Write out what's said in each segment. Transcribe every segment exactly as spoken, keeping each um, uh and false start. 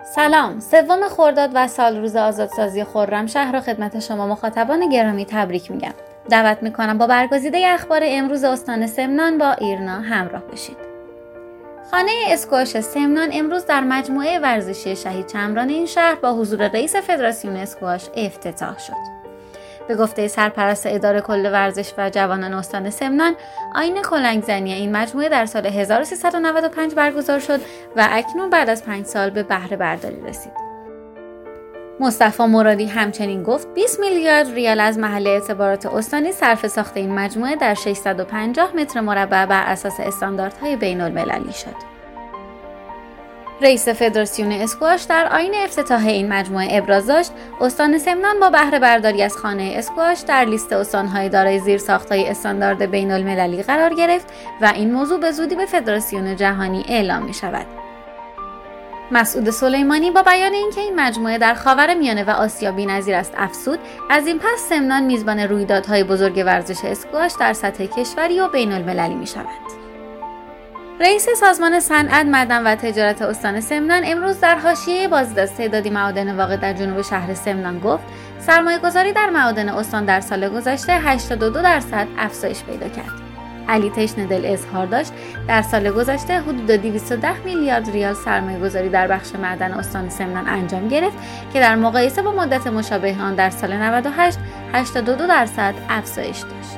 سلام، سوم خرداد و سال روز آزادسازی خرمشهر را خدمت شما مخاطبان گرامی تبریک میگم. دعوت میکنم با برگزیده اخبار امروز استان سمنان با ایرنا همراه بشید. خانه اسکواش سمنان امروز در مجموعه ورزشی شهید چمران این شهر با حضور رئیس فدراسیون اسکواش افتتاح شد. به گفته سرپرست اداره کل ورزش و جوانان استان سمنان، آیین کلنگ‌زنی این مجموعه در سال هزار و سیصد و نود و پنج برگزار شد و اکنون بعد از پنج سال به بهره برداری رسید. مصطفی مرادی همچنین گفت بیست میلیارد ریال از محل اعتبارات استانی صرف ساخت این مجموعه در ششصد و پنجاه متر مربع بر اساس استانداردهای بین‌المللی شد. رئیس فدراسیون اسکواش در آیین افتتاح این مجموعه ابراز داشت استان سمنان با بهره برداری از خانه اسکواش در لیست استان‌های دارای زیرساخت‌های استاندارد بین‌المللی قرار گرفت و این موضوع به زودی به فدراسیون جهانی اعلام می‌شود. مسعود سلیمانی با بیان اینکه این مجموعه در خاورمیانه و آسیا بی‌نظیر است افزود، از این پس سمنان میزبان رویدادهای بزرگ ورزش اسکواش در سطح کشوری و بین‌المللی می‌شود. رئیس سازمان صنعت، معدن و تجارت استان سمنان امروز در حاشیه بازدید تعدادی معادن واقع در جنوب شهر سمنان گفت سرمایه‌گذاری در معادن استان در سال گذشته هشتاد و دو درصد افزایش پیدا کرد. علی تشنه‌دل اظهار داشت در سال گذشته حدود دویست و ده میلیارد ریال سرمایه‌گذاری در بخش معدن استان سمنان انجام گرفت که در مقایسه با مدت مشابه آن در سال نود و هشت هشتاد و دو درصد افزایش داشت.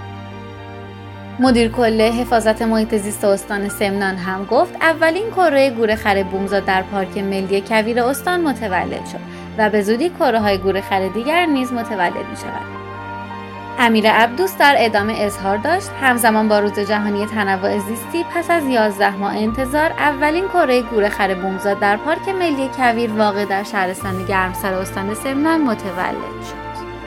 مدیر کل حفاظت محیط زیست استان سمنان هم گفت اولین کره گورخر بومزاد در پارک ملی کویر استان متولد شد و به زودی کره‌های گورخر دیگر نیز متولد می‌شود. امیر عبدوس در ادامه اظهار داشت همزمان با روز جهانی تنوع زیستی پس از یازده ماه انتظار اولین کره گورخر بومزاد در پارک ملی کویر واقع در شهرستان گرمسر استان سمنان متولد شد.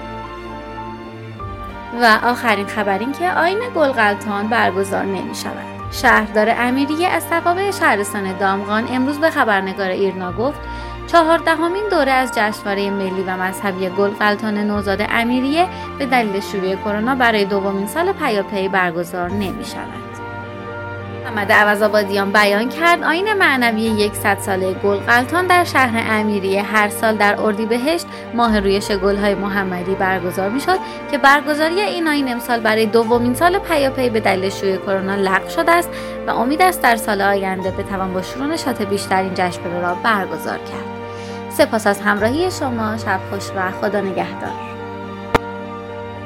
و آخرین خبر این که آیین گلغلطان برگزار نمی شود. شهردار امیریه از توابع شهرستان دامغان امروز به خبرنگار ایرنا گفت چهاردهمین دوره از جشنواره ملی و مذهبی گلغلطان نوزاد امیریه به دلیل شیوع کرونا برای دومین سال پیاپی برگزار نمی شود. محمد عوض‌آبادیان بیان کرد آیین معنوی صد ساله گلغلطان در شهر امیریه هر سال در اردیبهشت ماه رویش گل‌های محمدی برگزار می‌شد که برگزاری این آیین امسال برای دومین سال پیاپی به دلیل شیوع کرونا لغو شده است و امید است در سال آینده بتوان با شروع نشاط بیشتر این جشن را برگزار کرد. سپاس از همراهی شما، شب خوش و خدا نگهدار.